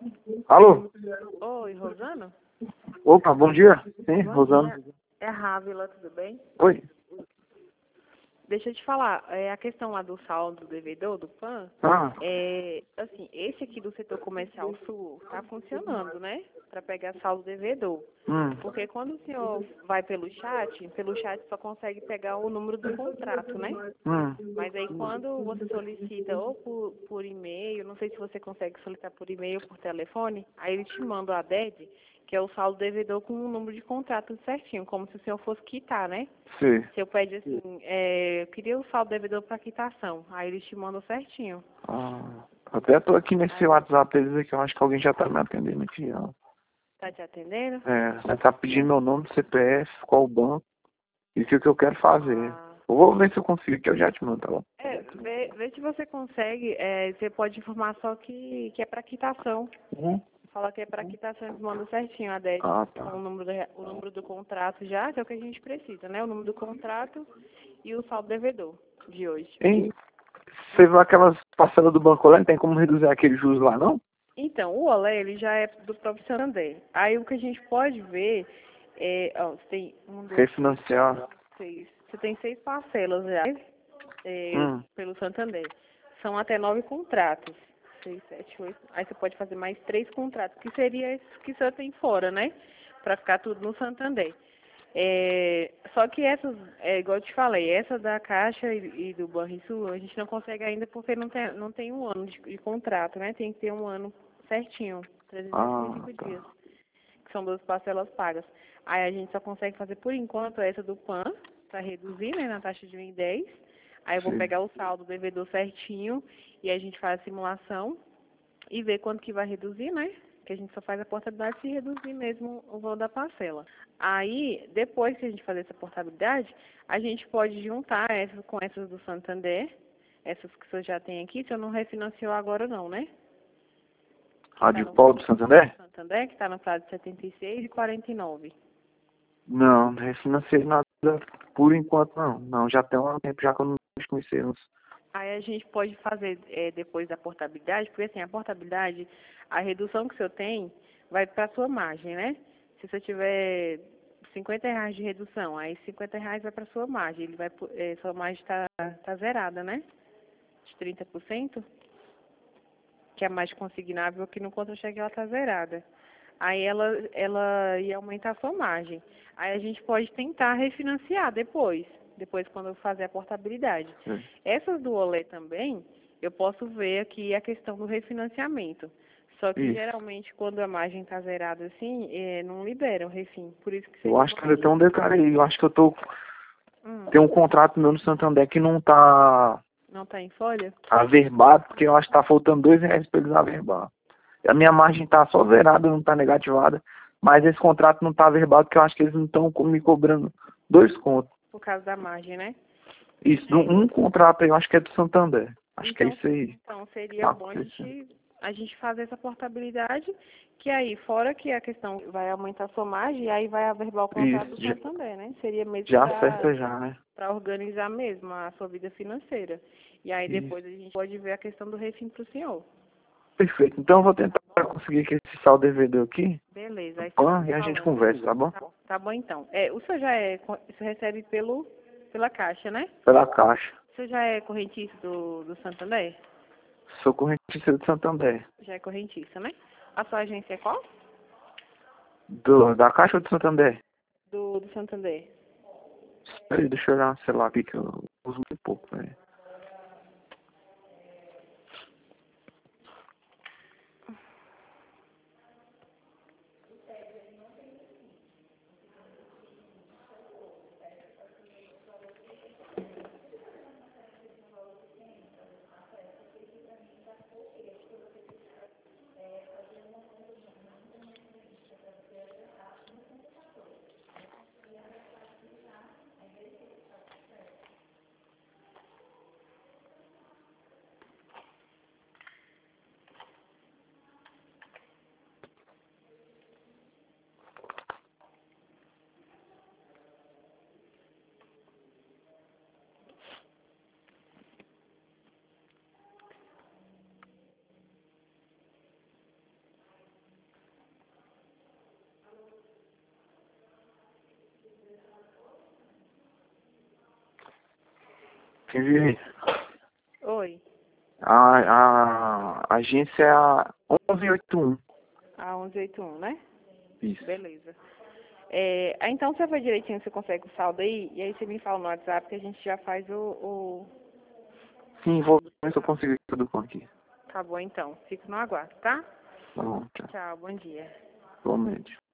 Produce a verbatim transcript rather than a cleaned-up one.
Alô? Oi, Rosana? Opa, bom dia. Sim, Bom Rosana. dia. É a Rávila, tudo bem? Oi. Deixa eu te falar, é, a questão lá do saldo do devedor, do P A N, Ah, é, assim, esse aqui do setor comercial sul tá funcionando, né? Para pegar saldo do devedor. hum, Porque quando o senhor vai pelo chat, pelo chat só consegue pegar o número do contrato, né? hum. Mas aí quando você solicita ou por, por e-mail, não sei se você consegue solicitar por e-mail ou por telefone, aí ele te manda a D E D, que é o saldo devedor com o número de contrato certinho, como se o senhor fosse quitar, né? Sim. Se eu pede assim, é, eu queria o saldo devedor para quitação, aí eles te mandam certinho. Ah, até tô aqui nesse Aí, WhatsApp deles aqui, eu acho que alguém já tá me atendendo aqui, ó. tá te atendendo? É, você tá pedindo meu nome, C P F, qual o banco e o que que eu quero fazer. Ah, Eu vou ver se eu consigo, que eu já te mando, tá bom? é, vê, vê se você consegue, é, você pode informar só que, que é para quitação. Uhum. Fala que é para quitação, eles mandam certinho a D E D Ah, com o tá. número, do, o número do contrato já, que é o que a gente precisa, né? O número do contrato e o saldo devedor de hoje. Hein? Você viu aquelas parcelas do banco lá, não tem como reduzir aquele juros lá, não? Então, o Olé, ele já é do próprio Santander. Aí o que a gente pode ver é, ó, você tem um, dois, três, Refinanciar. quatro, seis. Você tem seis parcelas já é, Hum, pelo Santander. São até nove contratos. Seis, sete, oito. Aí você pode fazer mais três contratos, que seria esses que você tem fora, né? Pra ficar tudo no Santander. É, só que essas, é, igual eu te falei, essa da Caixa e, e do Banrisul, a gente não consegue ainda porque não tem, não tem um ano de, de contrato, né? Tem que ter um ano certinho, trezentos e sessenta e ah, cinco dias, tá. que são duas parcelas pagas. Aí a gente só consegue fazer por enquanto essa do P A N, para reduzir, né, na taxa de um e dez. Aí eu vou Sim. pegar o saldo do devedor certinho e a gente faz a simulação e ver quanto que vai reduzir, né? Que a gente só faz a portabilidade se reduzir mesmo o valor da parcela. Aí, depois que a gente fazer essa portabilidade, a gente pode juntar essas com essas do Santander, essas que o senhor já tem aqui, se eu não refinanciou agora não, né? Que A está de no Paulo do Santander? Santander, que está no prazo de setenta e seis e quarenta e nove. Não, não refinanciei nada por enquanto, não. Não, já tem um tempo já que eu não nos conhecemos. Aí a gente pode fazer é, depois da portabilidade, porque assim, a portabilidade, a redução que o senhor tem vai para a sua margem, né? Se você tiver cinquenta reais de redução, aí cinquenta reais vai para a sua margem. Ele vai, pro- é, sua margem está tá zerada, né? De trinta por cento, que é a mais consignável, que no contra-cheque ela está zerada. Aí ela, ela ia aumentar a sua margem. Aí a gente pode tentar refinanciar depois, depois quando eu fazer a portabilidade. Sim. Essas do Olé também, eu posso ver aqui a questão do refinanciamento. Só que Isso. geralmente quando a margem está zerada assim, eh, não libera o refim. Por isso que Eu seria acho bom que a ainda tem um gente. detalhe aí. Eu acho que eu tô. Hum, Tem um contrato meu no Santander que não tá não está em folha? averbado, porque eu acho que tá faltando dois reais pra eles averbar. A minha margem tá só zerada, não tá negativada. Mas esse contrato não tá averbado, porque eu acho que eles não estão me cobrando dois contos. Por causa da margem, né? Isso, do- É. um contrato aí, eu acho que é do Santander. Acho que é Então, isso aí. então seria Tá bom a acontecendo. gente, a gente fazer essa portabilidade, que aí, fora que a questão vai aumentar a sua margem, e aí vai averbar o contrato do Isso, já, Santander, né? Seria mesmo já para acerta já, né? para organizar mesmo a sua vida financeira. E aí Isso. depois a gente pode ver a questão do refim para o senhor. Perfeito. Então eu vou tentar conseguir que esse saldo D V D aqui, Beleza, do aí você vai P A N, me e a gente falando. conversa, tá bom? Tá, tá bom então. É, o senhor já é, co- o senhor recebe pelo, pela Caixa, né? Pela Caixa. O senhor já é correntista do, do Santander? Sou correntista do Santander. Já é correntista, né? A sua agência é qual? Do, da Caixa ou do Santander? Do, do Santander. Espera aí, deixa eu olhar no celular aqui que eu uso muito pouco, velho. Enviei. Oi. A, a, a agência é a onze oitenta e um. A onze oitenta e um, né? Isso. Beleza. É, ah, então você vai direitinho, você consegue o saldo aí, e aí você me fala no WhatsApp que a gente já faz o... o... Sim, vou ver se eu consigo tudo com aqui. Tá bom então, fico no aguardo, tá? Tá bom, tchau. Tchau, bom dia. Igualmente.